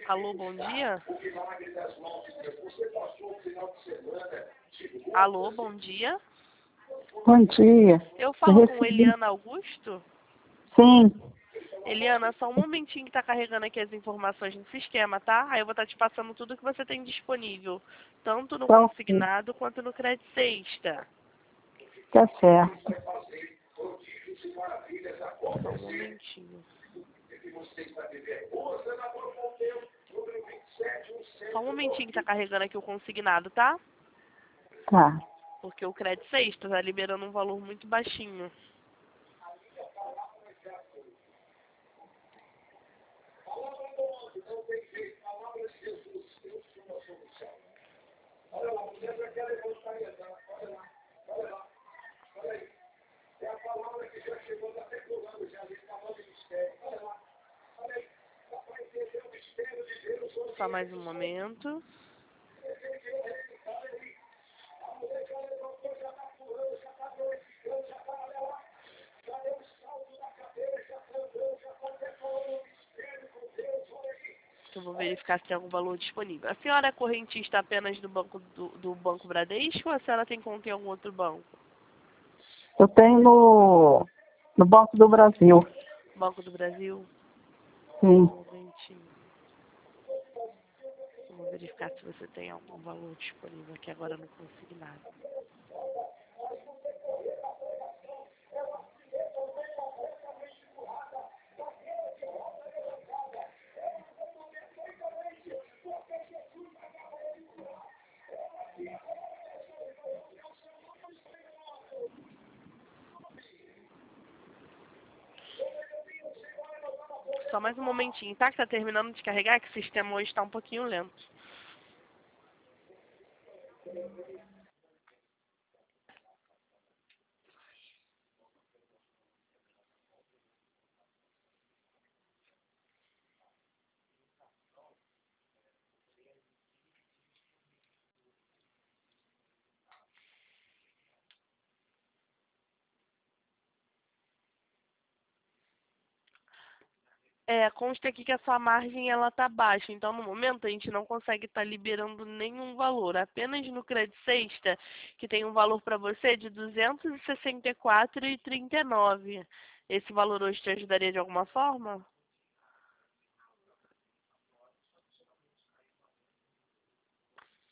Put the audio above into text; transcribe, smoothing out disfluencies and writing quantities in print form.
Alô, bom dia. Alô, bom dia. Bom dia. Eu falo com Eliana Augusto? Sim. Eliana, só um momentinho que tá carregando aqui as informações no sistema, tá? Aí eu vou estar te passando tudo que você tem disponível, tanto no consignado quanto no crédito sexta. Tá certo. Só um momentinho. Só um momentinho que tá carregando aqui o consignado, tá? Tá. Porque o crédito sexta tá liberando um valor muito baixinho. Só mais um momento. Eu vou verificar se tem algum valor disponível. A senhora é correntista apenas do Banco Bradesco ou a senhora tem conta em algum outro banco? Eu tenho no Banco do Brasil. Banco do Brasil? Sim. Um momentinho. Eu vou verificar se você tem algum valor disponível aqui agora no consignado. Só mais um momentinho, tá? Que tá terminando de carregar, que o sistema hoje tá um pouquinho lento. Consta aqui que a sua margem ela tá baixa, então no momento a gente não consegue estar liberando nenhum valor, apenas no crédito sexta, que tem um valor para você de R$ 264,39. Esse valor hoje te ajudaria de alguma forma?